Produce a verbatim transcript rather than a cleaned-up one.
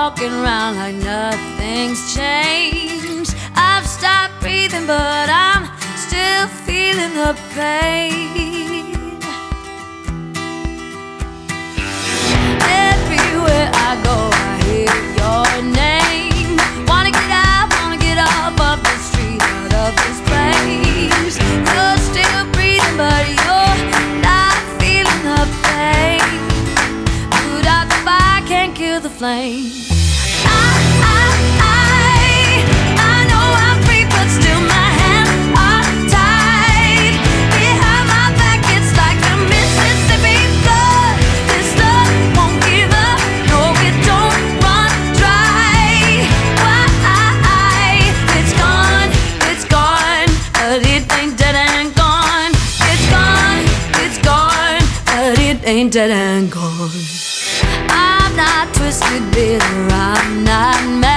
walking around like nothing's changed. I've stopped breathing, but I'm still feeling the pain. Everywhere I go, I hear your name. Wanna get out, wanna get off of the street, out of this place. You're still breathing, but you're not feeling the pain. Put out the fire, can't kill the flame. I, I, I, I know I'm free, but still my hands are tied. Behind my back, it's like the Mississippi flood. This love won't give up, no, it don't run dry. Why? It's gone, it's gone, but it ain't dead and gone. It's gone, it's gone, but it ain't dead and gone. I'm not twisted, bitter, I'm not mad.